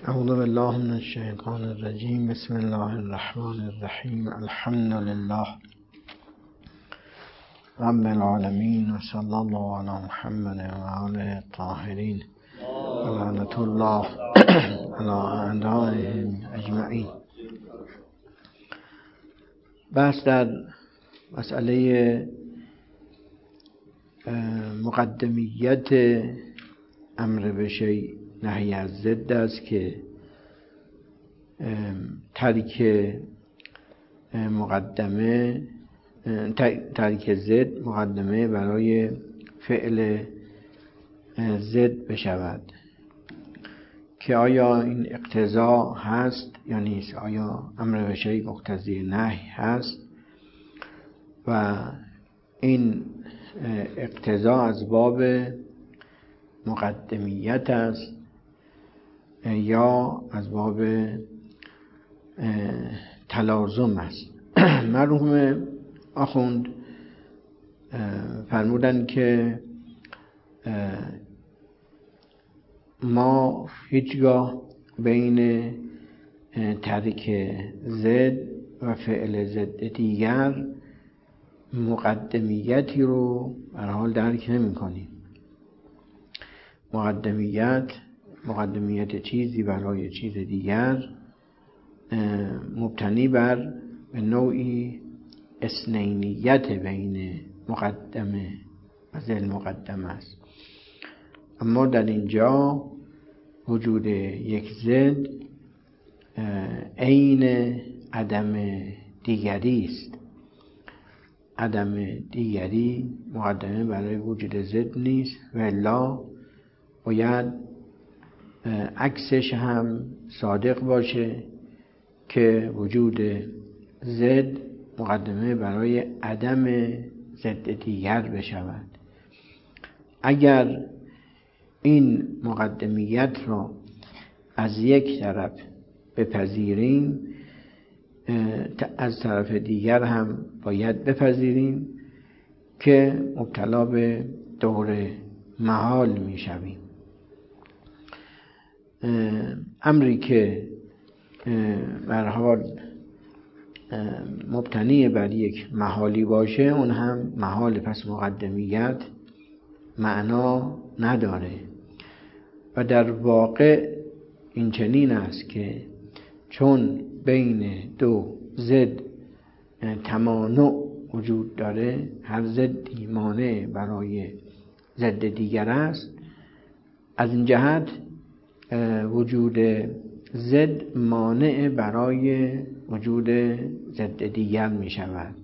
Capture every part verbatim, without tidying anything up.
اعوذ بالله من الشیطان الرجیم. بسم الله الرحمن الرحیم. الحمد لله رب العالمین و صلی الله علی محمد و آله الطاهرین و لعنت الله علی اعدائهم اجمعین. بحث در مسئله مقدمیت امر به شیء نهی از ضد است که ترک مقدمه ترک ضد مقدمه برای فعل ضد بشود، که آیا این اقتضا هست یا نیست، آیا امر به شیء مقتضی نهی هست و این اقتضا از باب مقدمیت است یا از باب تلازم است. مرحوم آخوند فرمودند که ما هیچگاه بین ترک ضد و فعل ضد دیگر مقدمیتی رو به هر حال درک نمی کنیم. مقدمیت مقدمیت چیزی برای چیز دیگر مبتنی بر به نوعی اثنینیت بین مقدمه و ذل مقدمه است. اما در اینجا وجود یک ضد عین عدم دیگری است. عدم دیگری مقدمه برای وجود ضد نیست و الا باید عکسش هم صادق باشه که وجود ضد مقدمه برای عدم ضد دیگر بشود. اگر این مقدمیت را از یک طرف بپذیریم، از طرف دیگر هم باید بپذیریم که مبتلا به دور محال می شویم. امری که به هر حال مبتنی بر یک محالی باشه، اون هم محال، پس مقدمیت معنا نداره. و در واقع این چنین است که چون بین دو ضد تمانع وجود داره، هر ضدی مانع برای ضد دیگر است، از این جهت وجود ضد مانع برای وجود ضد دیگر می شود.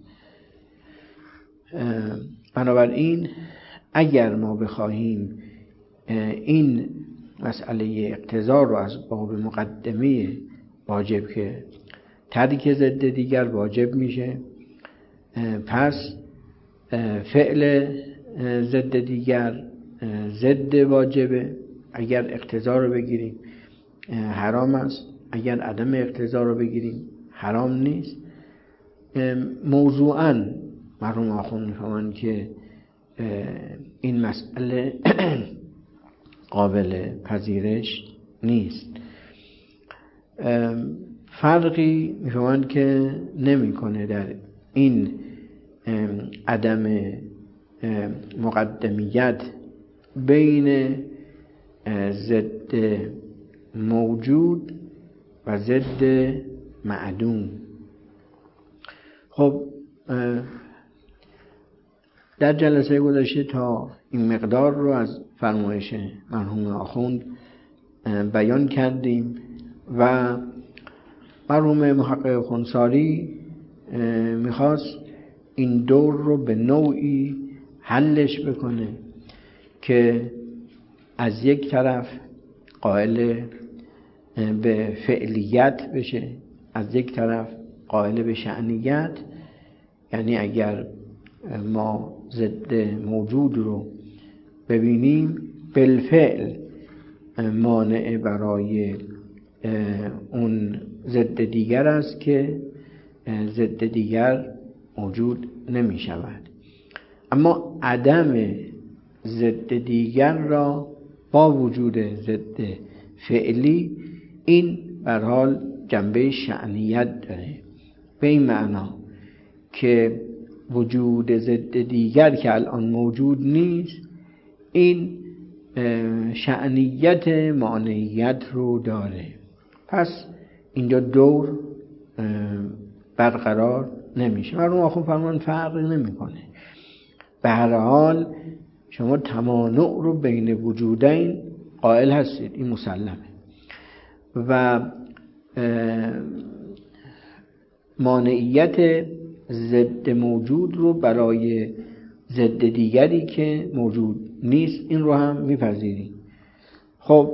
بنابراین اگر ما بخواهیم این مسئله اقتضا رو از باب مقدمه واجب که ترک ضد دیگر واجب میشه، پس فعل ضد دیگر ضد واجبه. اگر اقتضا رو بگیریم حرام است، اگر عدم اقتضا رو بگیریم حرام نیست. موضوعاً مرحوم آخوند می‌فرمایند که این مسئله قابل پذیرش نیست. فرقی می‌فرمایند که نمی‌کنه در این عدم مقدمیت بین ضد موجود و ضد معدوم. خب در جلسه گذشته تا این مقدار رو از فرمایش مرحوم آخوند بیان کردیم و مرحوم محقق خنثاری میخواست این دور رو به نوعی حلش بکنه که از یک طرف قائل به فعلیت بشه، از یک طرف قائل به شأنیت. یعنی اگر ما ضد موجود رو ببینیم، بالفعل مانع برای اون ضد دیگر است که ضد دیگر موجود نمی شود. اما عدم ضد دیگر را با وجود ضد فعلی این به هر حال جنبه شأنیت داره، به این معنا که وجود ضد دیگر که الان موجود نیست این شأنیت مانعیت رو داره. پس اینجا دور برقرار نمیشه. مرحوم آخوند فرمان فرقی نمیکنه. به هر حال شما تمانع رو بین وجودین قائل هستید، این مسلمه، و مانعیت ضد موجود رو برای ضد دیگری که موجود نیست این رو هم میپذیریم. خب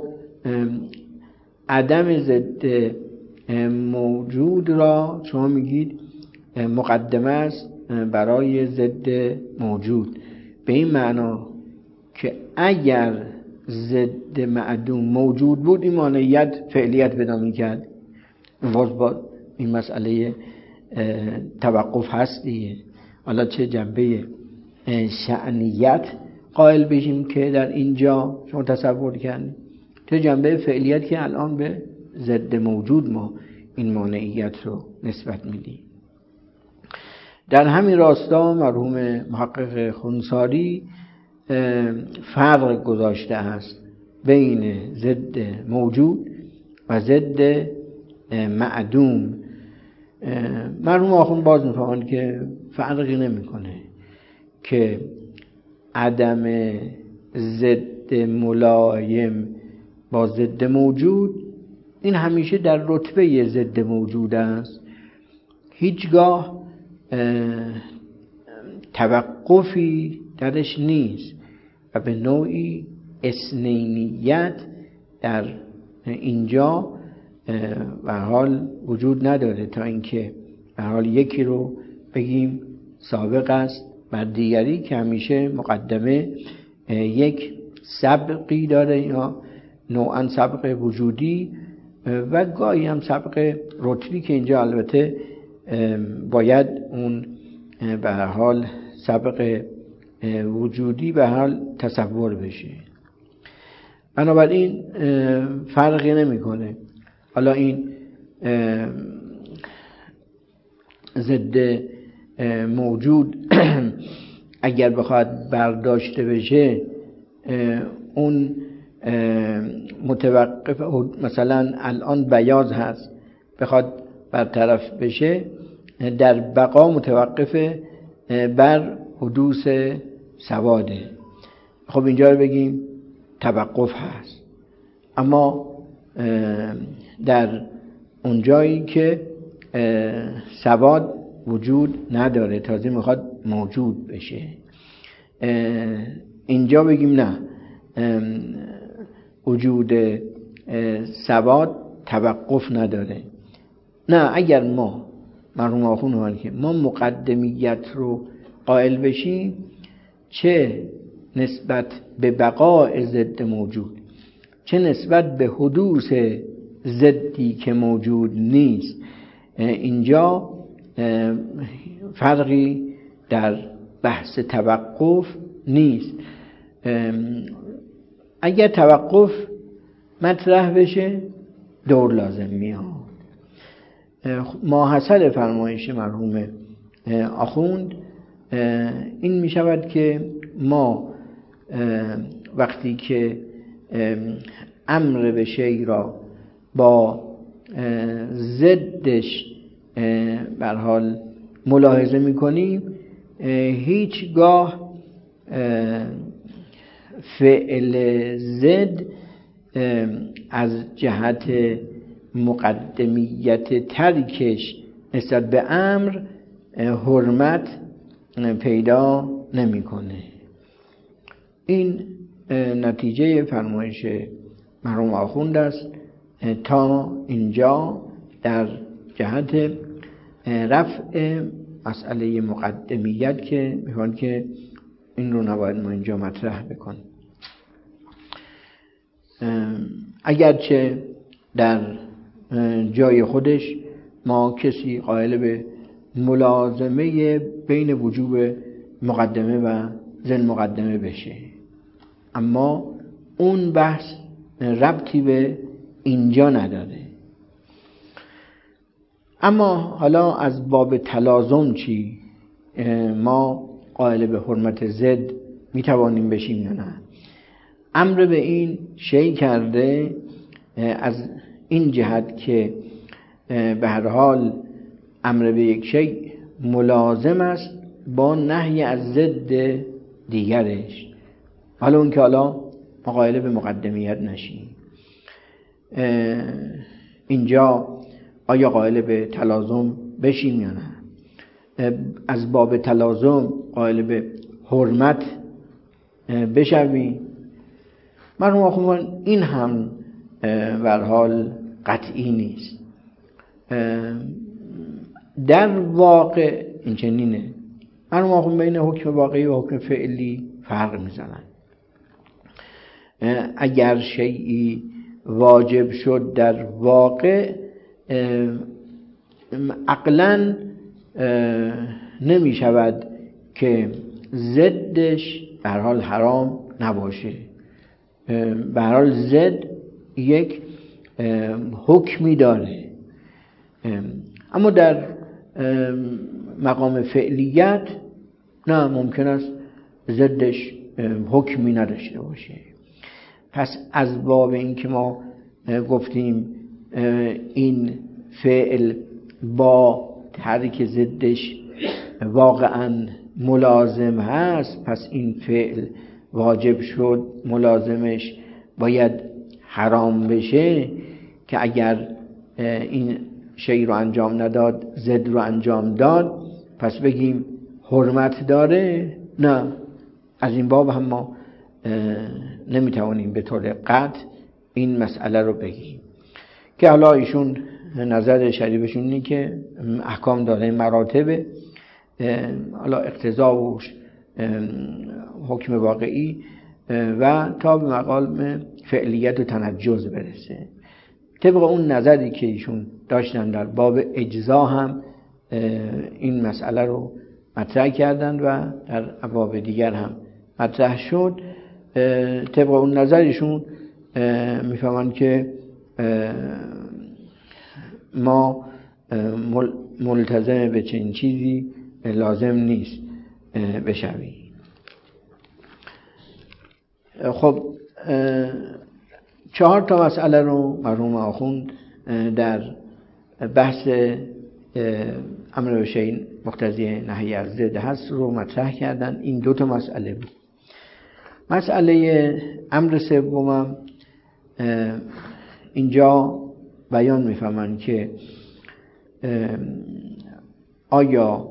عدم ضد موجود را شما میگید مقدمه است برای ضد موجود، به این معنا که اگر ضد معدوم موجود بود این مانعیت فعلیت پیدا میکرد. باز با این مسئله توقف هست دیگه. حالا چه جنبه شأنیت قائل بشیم که در اینجا شما تصور کردید، چه جنبه فعلیت که الان به ضد موجود ما این مانعیت رو نسبت میدیم. در همین راستا مرحوم محقق خونساری فرق گذاشته است بین ضد موجود و ضد معدوم. مرحوم آخوند باز میفهمند که فرقی نمیکنه که عدم ضد ملایم با ضد موجود این همیشه در رتبه ضد موجود است، هیچگاه توقفی درش نیست و به نوعی اثنینیت در اینجا به حال وجود نداره تا اینکه به حال یکی رو بگیم سابق است بر دیگری که همیشه مقدمه یک سبقی داره یا نوعا سبق وجودی و گاهی هم سبق رتبی که اینجا البته باید اون به هر حال سبق وجودی به حال تصور بشه. بنابراین فرقی نمیکنه. حالا این ضد موجود اگر بخواد برداشته بشه اون متوقف، مثلا الان بیاض هست بخواد برطرف بشه در بقا متوقف بر حدوث سواده. خب اینجا رو بگیم توقف هست، اما در اون جایی که سواد وجود نداره تازه میخواد موجود بشه اینجا بگیم نه، وجود سواد توقف نداره. نه، اگر ما مرحوم آخوند میگن که ما مقدمیت رو قائل بشیم چه نسبت به بقاء ضد موجود چه نسبت به حدوث ضدی که موجود نیست، اینجا فرقی در بحث توقف نیست. اگر توقف مطرح بشه دور لازم میاد. ماحصل فرمایش مرحوم آخوند این می شود که ما وقتی که امر به شیء را با ضدش به هر حال ملاحظه می کنیم هیچگاه فعل ضد از جهت مقدمیت ترکش نسبت به امر حرمت پیدا نمیکنه. این نتیجه فرمایش مرحوم آخوند است تا اینجا در جهت رفع مسئله مقدمیت که میخوان که این رو نباید ما اینجا مطرح بکنیم. اگرچه در جای خودش ما کسی قائل به ملازمه بین وجوب مقدمه و ضد مقدمه بشه، اما اون بحث ربطی به اینجا نداره. اما حالا از باب تلازم چی؟ ما قائل به حرمت ضد می توانیم بشیم یا نه؟ امر به این شی کرده از این جهت که به هر حال امر به یک شی ملازم است با نهی از ضد دیگرش، حالا اون که حالا ما قائل به مقدمیت نشیم. اینجا آیا قائل به تلازم بشیم یا نه؟ از باب تلازم قائل به حرمت بشویم؟ مرحوم آخوندان این هم به هر حال قطعی نیست. در واقع این چنینه، مرحوم آخوند بین حکم واقعی و حکم فعلی فرق میزنن. اگر شیئی واجب شد در واقع، عقلاً نمی شود که ضدش به هر حال حرام نباشه. به هر حال ضد یک حکمی داره، اما در مقام فعلیت نه، ممکن است ضدش حکمی نداشته باشه. پس از باب این که ما گفتیم این فعل با ترک ضدش واقعا ملازم هست، پس این فعل واجب شد ملازمش باید حرام بشه، که اگر این شی رو انجام نداد ضد رو انجام داد پس بگیم حرمت داره. نه، از این باب هم ما نمیتوانیم به طور قطع این مسئله رو بگیم. که حالا ایشون نظر شریفشون اینه که احکام داره مراتبه، حالا اقتضا و حکم واقعی و تا به مقام فعلیت و تنجز برسه. طبق اون نظری که ایشون داشتن در باب اجزا هم این مسئله رو مطرح کردن و در ابواب دیگر هم مطرح شد. طبق اون نظرشون میفهمن که ما ملتزم به چنین چیزی لازم نیست بشویم. خب چهار تا مسئله رو مرحوم آخوند در بحث امر به شیء مقتضی نهی از ضد هست رو مطرح کردن. این دو تا مسئله بود. مسئله امر سومم اینجا بیان می‌فرمایند که آیا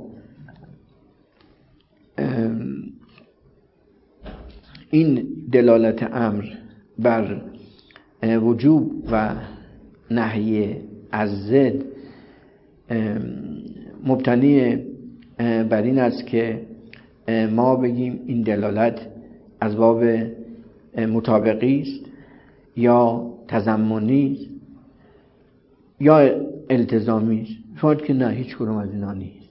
این دلالت امر بر وجوب و نهی از ضد مبتنی بر این است که ما بگیم این دلالت از باب مطابقی است یا تضمنی است یا التزامی است؟ شاید که نه، هیچ کدوم از اینا نیست.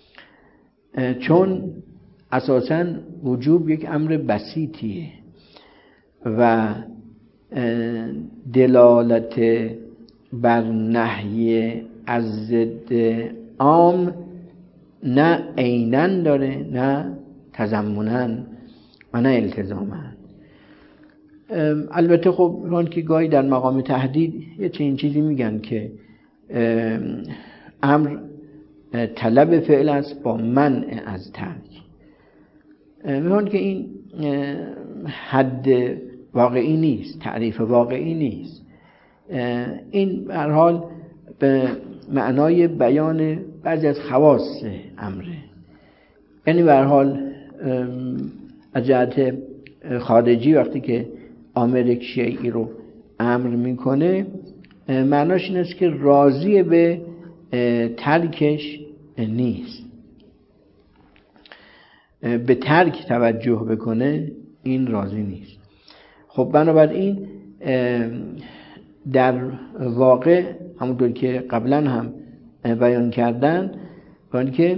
چون اساساً وجوب یک امر بسیطیه و دلالت بر نهی از ضد عام نه عیناً داره، نه تضمناً و نه التزاماً. البته خب اون که گاهی در مقام تهدید یه چنین چیزی میگن که امر طلب فعل است با منع از ترک. میگن که این حد واقعی نیست، تعریف واقعی نیست. این به هر حال به معنای بیان بعضی از خواص امره. یعنی به هر حال از جهت خارجی وقتی که آمر یک شیئی رو امر میکنه معناش این است که راضی به ترکش نیست، به ترک توجه بکنه این راضی نیست. خب بنابراین در واقع همونطور که قبلا هم بیان کردن باید که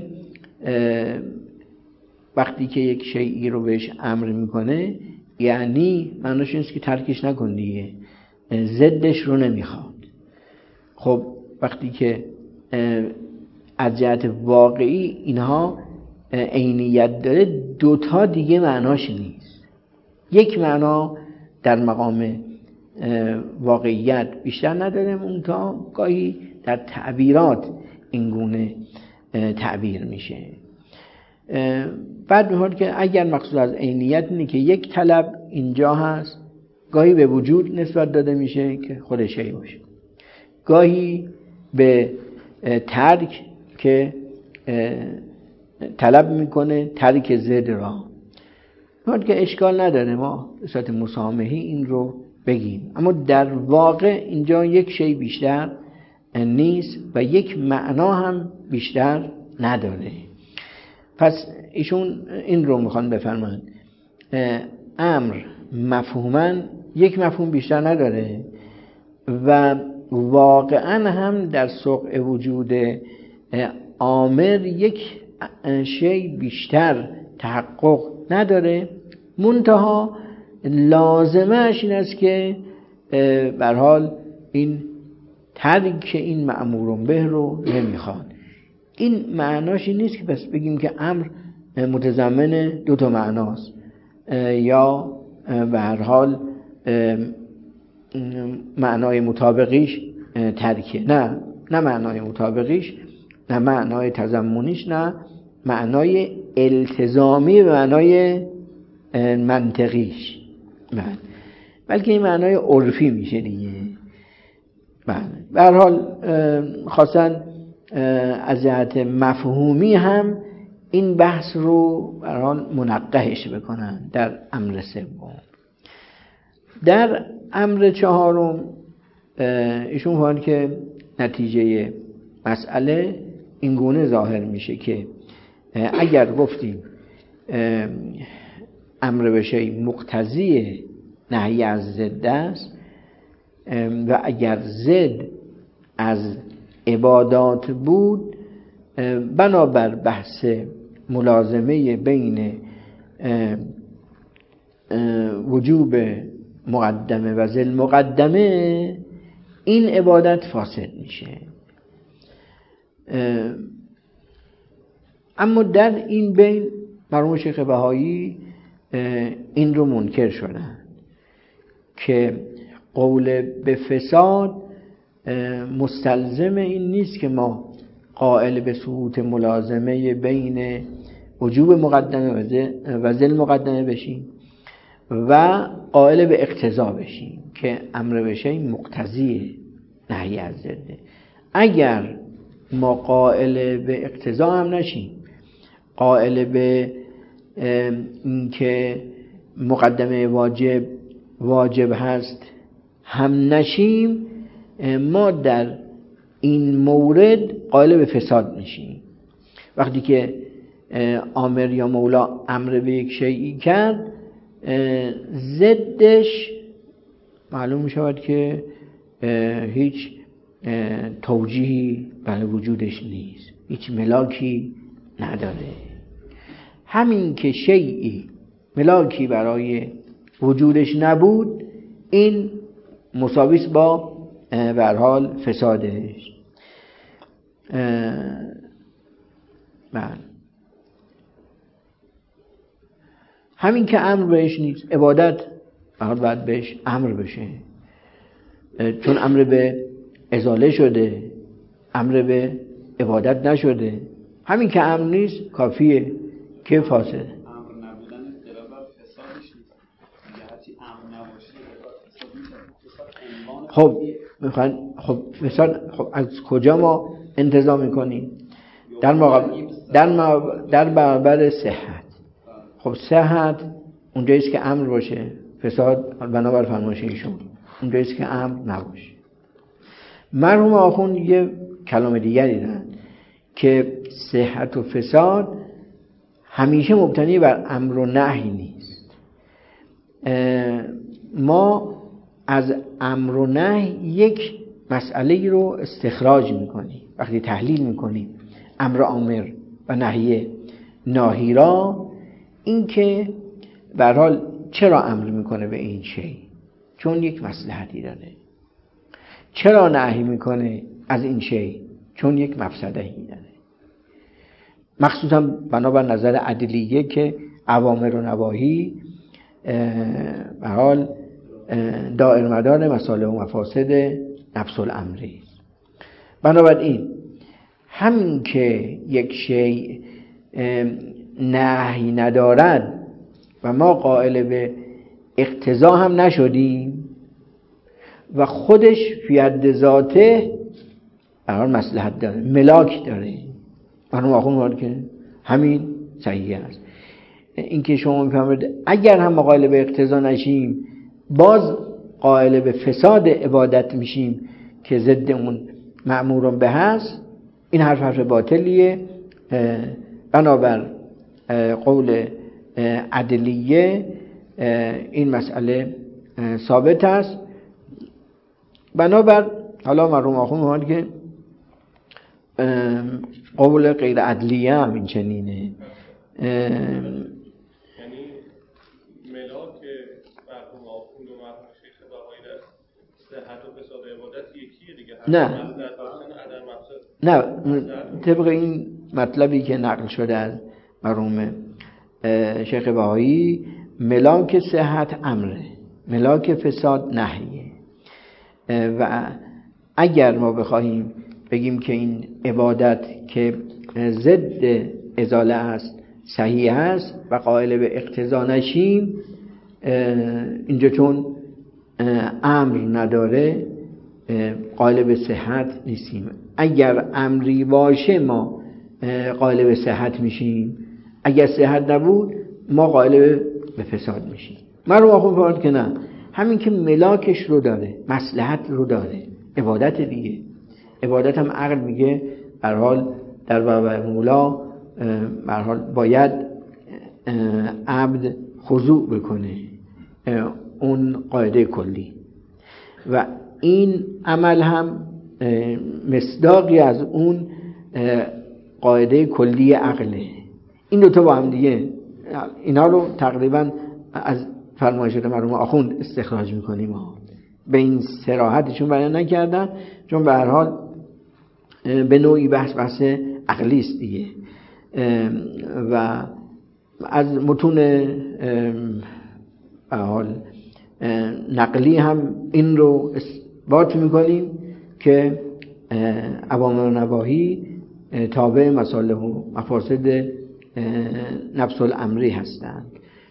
وقتی که یک شیئی رو بهش امر میکنه یعنی معناش اینست که ترکش نکن دیگه، ضدش رو نمیخواد. خب وقتی که از جهت واقعی اینها عینیت داره، دوتا دیگه معناش نیست. یک معنا در مقام واقعیت بیشتر نداره، منتها گاهی در تعبیرات اینگونه تعبیر میشه. بعد می‌خواد که اگر مقصود از عینیت اینه که یک طلب اینجا هست، گاهی به وجود نسبت داده میشه که خود شی باشه، گاهی به ترک که طلب میکنه ترک ضد را. می‌خواد که اشکال نداره ما به صورت مسامحی این رو بگیم، اما در واقع اینجا یک شی بیشتر نیست و یک معنا هم بیشتر نداره. پس ایشون این رو میخوان بفرمایند امر مفهوماً یک مفهوم بیشتر نداره و واقعاً هم در سوق وجود آمر یک شی بیشتر تحقق نداره، منتها لازمش این است که به هر حال این ترک این مأمور به رو نمیخواد. این معناش این نیست که بس بگیم که امر متضمن دو تا معناست یا به هر حال معنای مطابقیش ترکه. نه نه معنای مطابقیش، نه معنای تضمنیش، نه معنای التزامی و معنای منطقیش، بلکه این معنای عرفی میشه دیگه. بله، به هر حال خاصن از جهت مفهومی هم این بحث رو به هر حال منقحش بکنن در امر سوم. در امر چهارم ایشون فرمودن که نتیجه مسئله این گونه ظاهر میشه که اگر گفتیم امر به شی مقتضی نهی از ضد است و اگر ضد از عبادات بود، بنابر بحث ملازمه بین وجوب مقدمه و ذل مقدمه این عبادت فاسد میشه. اما در این بین مرحوم شیخ بهایی این رو منکر شدن که قول به فساد مستلزم این نیست که ما قائل به ثبوت ملازمه بین وجوب مقدمه و ذل مقدمه بشیم و قائل به اقتضا بشیم که امر به شی مقتضی نهی از ضده. اگر ما قائل به اقتضا هم نشیم، قائل به این که مقدمه واجب واجب هست هم نشیم، ما در این مورد قائل به فساد میشیم. وقتی که آمر یا مولا امر به یک شیئی کرد، ضدش معلوم میشود که هیچ توجیهی برای وجودش نیست، هیچ ملاکی نداره. همین که شیئی ملاکی برای وجودش نبود، این مساوی است با به هر حال فسادش. بله، همین که امر بهش نیست، عبادت فقط باید بهش امر بشه، چون امر به ازاله شده، امر به عبادت نشده. همین که امر نیست کافیه که فاسده. امر نبودن اختلاف بر فسادش نیست، جهتی امر نباشه فساد میشه. خب میخوان خب مثال خب از کجا ما انتزاع میکنیم؟ در مقابل در مقابل در برابر صحت. خب صحت اونجاییست که امر باشه، فساد بنابر فرمایش ایشون اونجاییست که امر نباشه. مرحوم آخوند یه کلام دیگری دارن که صحت و فساد همیشه مبتنی بر امر و نهی نیست. ما از امر و نهی یک مسئله رو استخراج میکنیم وقتی تحلیل میکنیم امر آمر و نهی ناهی را، این که به هر حال چرا امر میکنه به این شی؟ چون یک مصلحتی داره. چرا نهی میکنه از این شی؟ چون یک مفسدهی داره، مخصوصا بنابر نظر عدلیه که اوامر و نواهی به حال دائر مدار مصالح و مفاسد نفس الامری. بنابراین همین که یک شیء نهی ندارد و ما قائل به اقتضا هم نشدیم و خودش فی حد ذاته به حال مصلحت داره، ملاک داره، من آخون که همین صحیح است. این که شما میفهمید اگر هم قائل به اقتضا نشیم باز قائل به فساد عبادت میشیم که ضد اون مأمور به هست، این حرف حرف باطلیه. بنابر قول عدلیه این مسئله ثابت است. بنابر حالا مرحوم آخوند میگن که قول غیر عدلیه هم این چنینه، یعنی ملاک مرحوم آخوند و مرحوم شیخ بهایی در صحت و فساد عبادت یکیه دیگه. نه نه طبق این مطلبی که نقل شده از مرحوم شیخ بهایی، ملاک صحت امره، ملاک فساد نهیه. و اگر ما بخواهیم بگیم که این عبادت که ضد ازاله است صحیح است و قائل به اقتضا نشیم، اینجا چون امر نداره قائل به صحت نیستیم. اگر امری باشه ما قائل به صحت میشیم، اگر صحت نبود ما قائل به فساد میشیم. من رو آخون فرمود که نه، همین که ملاکش رو داره، مصلحت رو داره، عبادت دیگه، عبادت هم عقل میگه به هر حال در برابر مولا به هر حال باید عبد خضوع بکنه، اون قاعده کلی. و این عمل هم مصداقی از اون قاعده کلی عقله. این دوتا با هم دیگه، اینا رو تقریبا از فرمایشات مرحوم آخوند استخراج میکنیم ها. به این صراحتشون بیان نکردن چون به هر حال به نوعی بحث بحث عقلی است دیگه. و از متون به حال نقلی هم این رو اثبات میکنیم که اوامر و نواهی تابع مصالح و مفاسد نفس الامری هستند.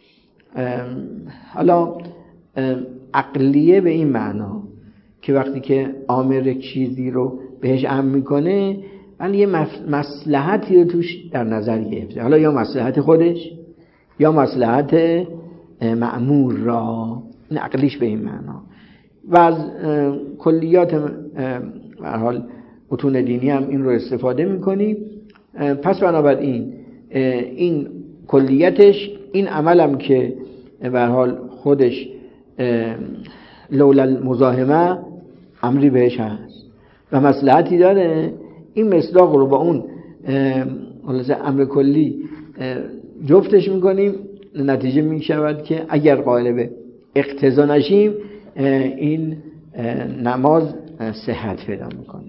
حالا عقلیه به این معنا که وقتی که آمر چیزی رو بهش امر میکنه ولی یه مصلحتی رو توش در نظر گرفته، حالا یا مصلحت خودش یا مصلحت مأمور را، این عقلیش به این معنا. و از کلیات به هر حال متون دینی هم این رو استفاده میکنیم. پس بنابراین این کلیتش، این عملم که به هر حال خودش لولا المزاحمه امری بهش هست و مصلحتی داره، این مصداق رو با اون امر کلی جفتش میکنیم، نتیجه میشود که اگر قائل به اقتضا نشیم این نماز صحت پیدا میکنه.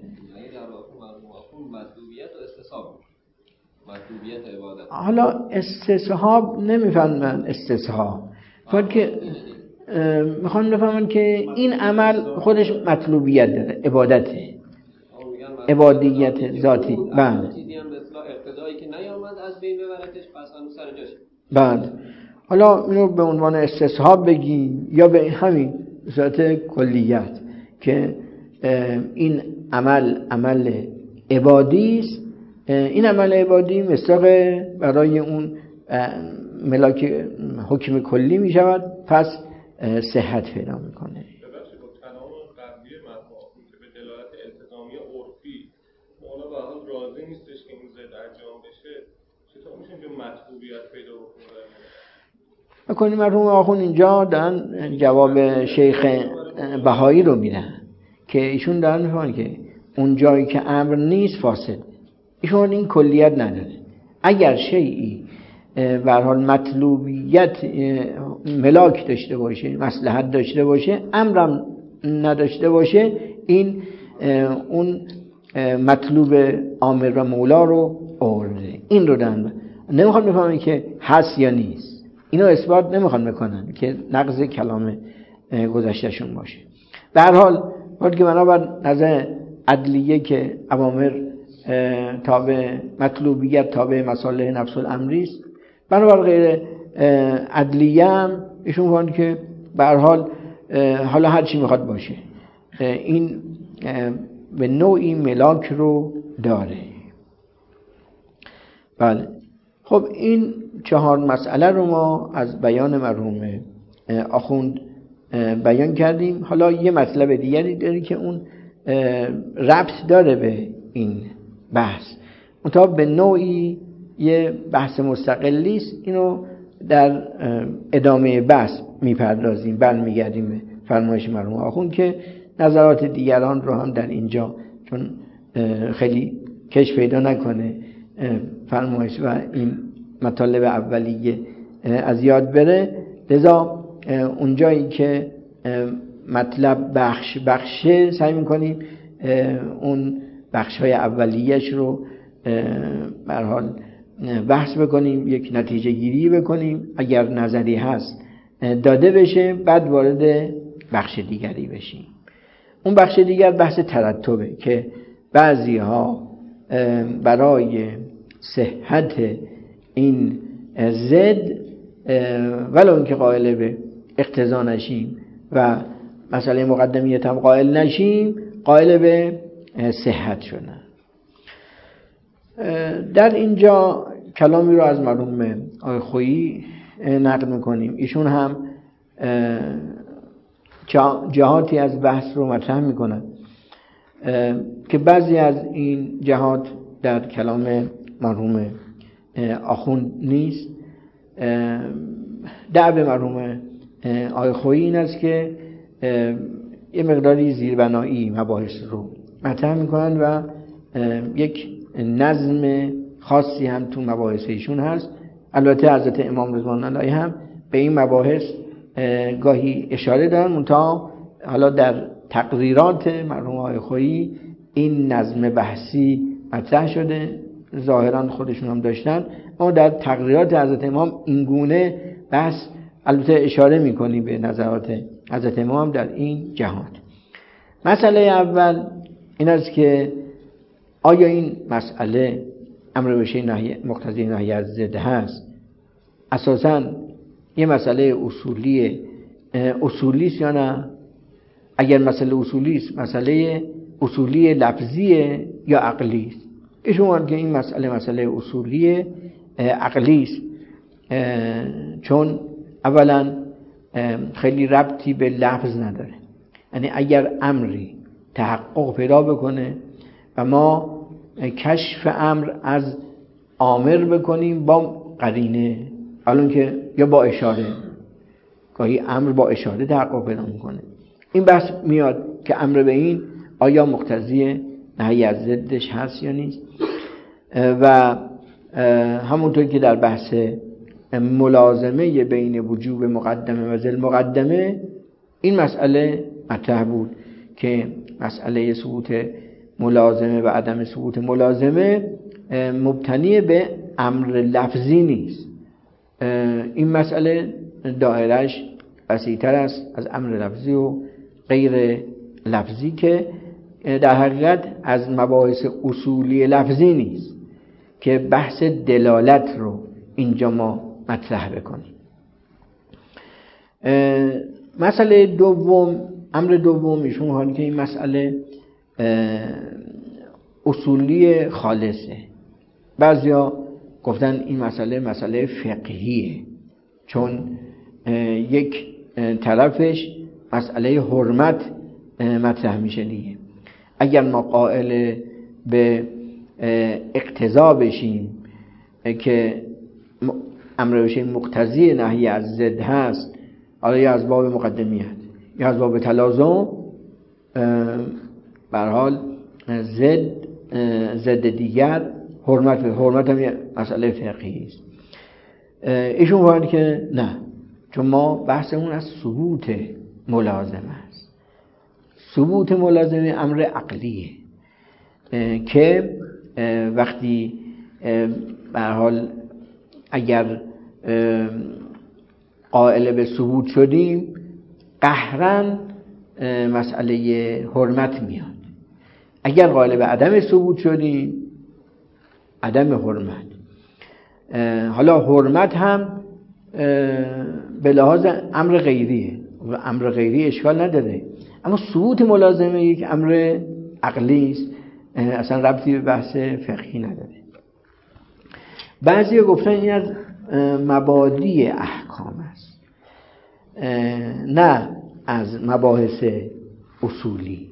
حالا استصحاب نمیفهمن، استصحاب فقط که میخوان بفهمن که این عمل خودش مطلوبیت داره، عبادته، عبادیت ذاتی. بله چیزی هم به اصطلاح اقتضایی که نیامد از بین ببرتش، پس هنوز سر جاشه. بله حالا اینو به عنوان استصحاب بگیم یا به همین صورت کلیت که این عمل عمل عبادی است، این عمل عبادی مصداق برای اون ملاک حکم کلی می شود، پس صحت پیدا میکنه. ببخشید با کلام قبلی مرحوم که به دلالت التزامی عرفی مولا به حال راضی نیستش که این زد انجام بشه، چطور میشه اینجا مطلوبیت پیدا بکنه؟ بکنیم مرحوم آخوند اینجا دارن جواب شیخ بهایی رو میدن که ایشون دارن میفهمن که اون جایی که امر نیست فاسد، ایشون این کلیت نداره. اگر شیئی به هر حال مطلوبیت ملاک داشته باشه، مصلحت داشته باشه، امرم نداشته باشه، این اون مطلوب آمر و مولا رو آورده. این رو دارن نمیخوان بفهمن که هست یا نیست. اینا اثبات نمیخوان بکنن که نقض کلام گذشتهشون باشه. به هر حال وقتی که بنابر نظر عدلیه که اوامر تابع مطلوبیت تابع مصالح نفس الامری است، بنابر غیر عدلیه هم ایشون میگن که به هر حال حالا هر چی میخواد باشه این به نوعی ملاک رو داره. بله خب این چهار مسئله رو ما از بیان مرحوم آخوند بیان کردیم. حالا یه مطلب دیگری داره که اون ربط داره به این بحث، منتها به نوعی یه بحث مستقلی است. اینو در ادامه بحث میپردازیم، برمیگردیم به فرمایش مرحوم آخوند که نظرات دیگران رو هم در اینجا چون خیلی کش پیدا نکنه فرمایش و این مطالب اولیه از یاد بره، لذا اونجایی که مطلب بخش بخشه سعی میکنیم اون بخش های اولیهش رو به هر حال بحث بکنیم، یک نتیجه گیری بکنیم، اگر نظری هست داده بشه، بعد وارد بخش دیگری بشیم. اون بخش دیگر بحث ترتبه که بعضی ها برای صحت این زد ولو اینکه قائل به اقتضا نشیم و مسئله مقدمیت هم قائل نشیم، قائل به صحت شدن. در اینجا کلامی رو از مرحوم آقای خویی نقل میکنیم. ایشون هم جهاتی از بحث رو مطرح میکنن که بعضی از این جهات در کلام مرحوم آخوند نیست. دعب مرحوم آقای خویی این است که یه مقداری زیربنایی مباحث رو مطرح میکنن و یک نظم خاصی هم تو مباحث ایشون هست. البته حضرت امام رضوان الله علیه هم به این مباحث گاهی اشاره دارن، منتها حالا در تقریرات مرحوم آقای خویی این نظم بحثی مطرح شده، ظاهرا خودشون هم داشتن، اما در تقریرات حضرت امام این گونه بحث البته اشاره میکنیم به نظرات حضرت امام در این جهات. مسئله اول این است که آیا این مسئله امر به شیء نهی مقتضی نهی از ضد هست؟ اساساً یه مسئله اصولی اصولی است یا نه؟ اگر مسئله اصولی است، مسئله اصولی لفظیه یا عقلی است؟ ایشون میگن که این مسئله مسئله اصولی عقلی است، چون اولا خیلی ربطی به لفظ نداره. یعنی اگر امری تحقق پیدا بکنه و ما کشف امر از آمر بکنیم با قرینه، الان که یا با اشاره، گاهی امر با اشاره تحقق پیدا میکنه، این بحث میاد که امر به این آیا مقتضی نهی از ضدش هست یا نیست. و همونطور که در بحث ملازمه بین وجوب مقدمه و ذل مقدمه این مسئله مطرح بود که مسئله ثبوت ملازمه و عدم ثبوت ملازمه مبتنی به امر لفظی نیست. این مسئله دایرش وسیع‌تر است از امر لفظی و غیر لفظی که در حقیقت از مباحث اصولی لفظی نیست که بحث دلالت رو اینجا ما مطرح بکنیم. مسئله دوم، امر دوم ایشون حالی که این مسئله اصولی خالصه، بعضیا گفتن این مسئله مسئله فقهیه، چون یک طرفش مسئله حرمت مطرح میشه دیگه. اگر ما قائل به اقتضا بشیم که امر به شیء مقتضی نهی از ضد هست، حالا یا از باب مقدمیت یا از باب تلازم، به هر حال ضد ضد دیگر حرمت حرمت هم یه مسئله فقهی است. ایشون میگن که نه، چون ما بحثمون از ثبوت ملازمه است. ثبوت ملازمه امر عقلیه که وقتی به هر حال اگر قائل به ثبوت شدیم قهرن مسئله حرمت میاد، اگر قائل به عدم ثبوت شدیم عدم حرمت. حالا حرمت هم به لحاظ امر غیریه، امر غیری اشکال نداره، اما ثبوت ملازمه یک امر عقلی است، اصلا ربطی به بحث فقهی نداره. بعضی گفتن این از مبادی احکام است نه از مباحث اصولی،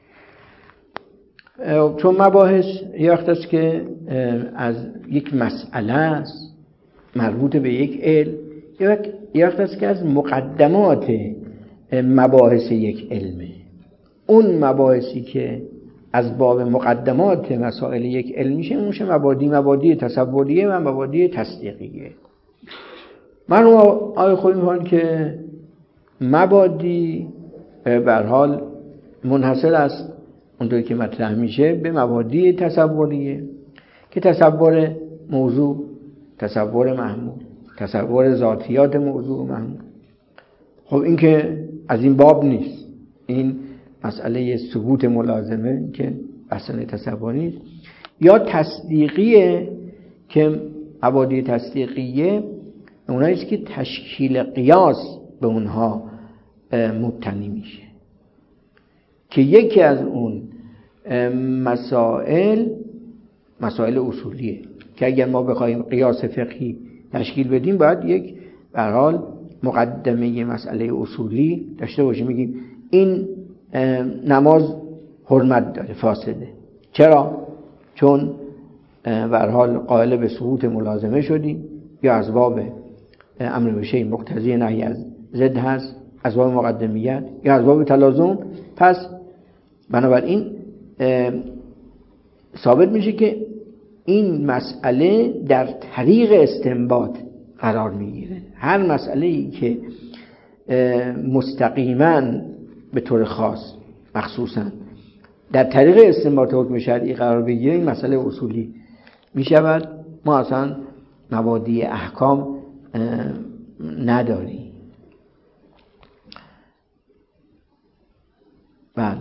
چون مباحث یه وقت است که از یک مسئله است مربوط به یک علم، یه وقت است که از مقدمات مباحث یک علمه. اون مباحثی که از باب مقدمات مسائل یک علم میشه اون میشه مبادی، مبادی تصوریه و مبادی تصدیقیه. من آیه خود می‌خوام که مبادی به هر حال منحصر است اونطوری که مطرح میشه به مبادی تصوریه که تصور موضوع، تصور محمول، تصور ذاتیات موضوع محمول. خب این که از این باب نیست، این مسئله ثبوت ملازمه که اصلا تصوری نیست. یا تصدیقیه که مبادی تصدیقیه اونایی است که تشکیل قیاس به اونها مبتنی میشه، که یکی از اون مسائل مسائل اصولیه که اگر ما بخوایم قیاس فقهی تشکیل بدیم باید یک به هر حال مقدمه مسئله اصولی داشته باشیم. میگیم این نماز حرمت داره، فاسده. چرا؟ چون به هر حال قائل به ثبوت ملازمه شدیم، یا از باب امر به شیء مقتضی نهی از ضد هست، از باب مقدمیت، یا از باب تلازم. پس بنابراین ثابت میشه که این مسئله در طریق استنباط قرار میگیره. هر مسئله‌ای که مستقیما به طور خاص مخصوصا در طریق استنباط حکم شرعی قرار بگیره این مسئله اصولی میشود. ما اصلا مبادی احکام نداریم. بله.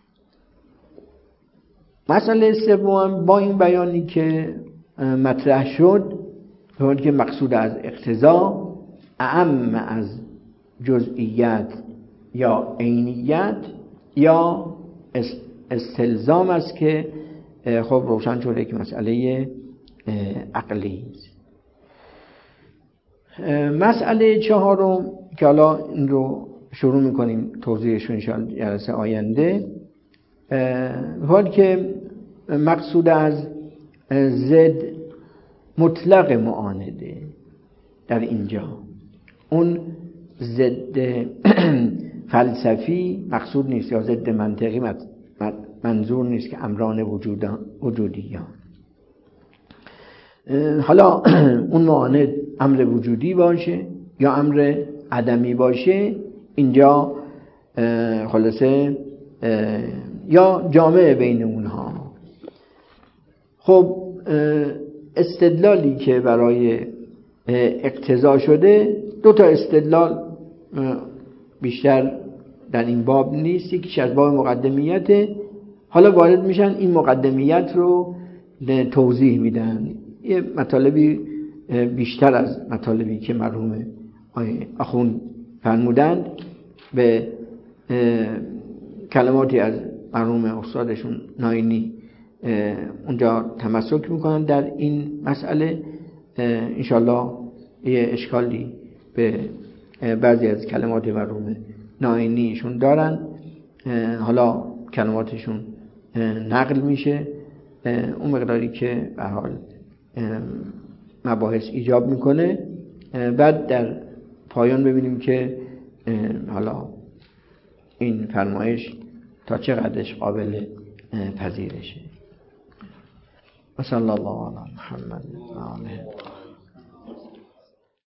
مسئله سوم با این بیانی که مطرح شد اون که مقصود از اقتضا اعم از جزئیات یا عینیت یا استلزام است که خب روشن شده که مسئله عقلی است. مسئله چهارم که حالا این رو شروع میکنیم توضیحش ان شاءالله جلسه آینده، حال که مقصود از ضد مطلق معانده در اینجا، اون ضد فلسفی مقصود نیست یا ضد منطقی منظور نیست که امران وجودیان. حالا اون معاند امر وجودی باشه یا امر عدمی باشه، اینجا خلاصه یا جامعه بین اونها. خب استدلالی که برای اقتضا شده، دو تا استدلال بیشتر در این باب نیست، یکیش از باب مقدمیته. حالا وارد میشن این مقدمیت رو توضیح میدن، یه مطالبی بیشتر از مطالبی که مرحوم آخوند فرمودند به کلماتی از مرحوم استادشون ناینی اونجا تمسک میکنن در این مسئله. انشالله یه اشکالی به بعضی از کلمات مرحوم ناینیشون دارن، حالا کلماتشون نقل میشه اون مقداری که به حال مباحث ایجاب میکنه. بعد در پایان ببینیم که حالا این فرمایش تا چه قدرش قابل پذیرشه. و صلی الله علی محمد و آله